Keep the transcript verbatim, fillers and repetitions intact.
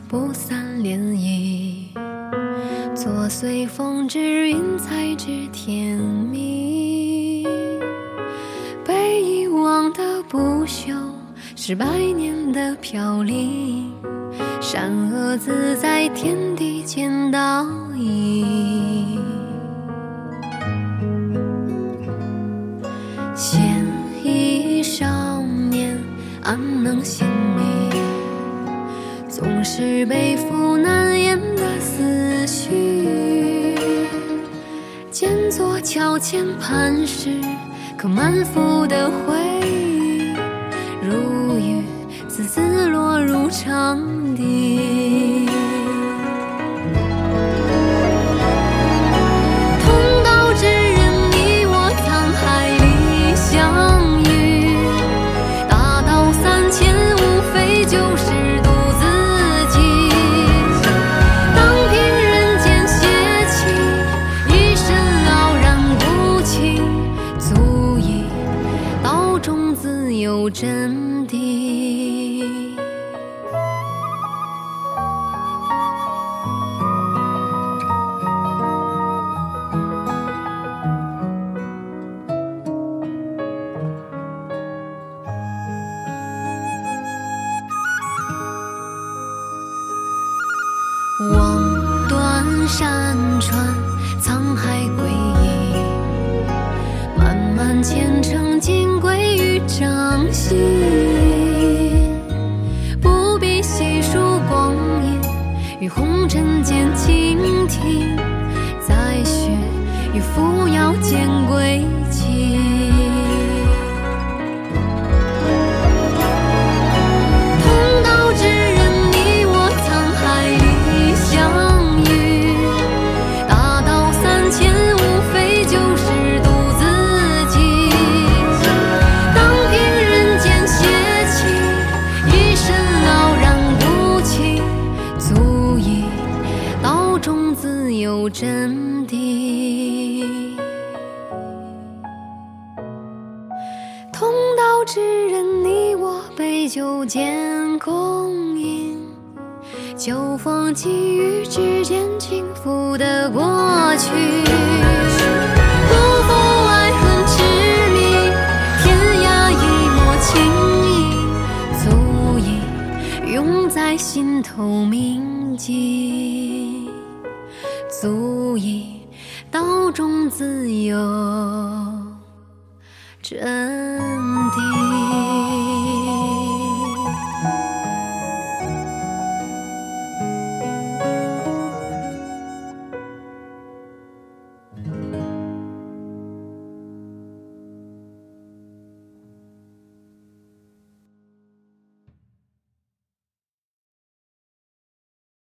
不散涟漪，作随风之云彩之甜蜜。被遗忘的不朽，是百年的飘零，善恶自在天地间倒映。现役少年安能醒迷，总是背负难言的思绪。兼作桥前磐石，可满腹的回忆，如雨丝丝落入长堤。同道之人，你我沧海里相遇，大道三千，无非就是独自己。当凭人间邪气，一身傲然无情，足以道中自有真谛。望断山川，沧海归一，漫漫前程尽归于掌心。不必细数光阴，于红尘间倾听，再续与扶摇间归期。有真谛，同道之人，你我杯酒间共饮，秋风寄予之间轻浮的过去。不负爱恨痴迷，天涯一抹情意，足以永在心头铭记，足以道中自有真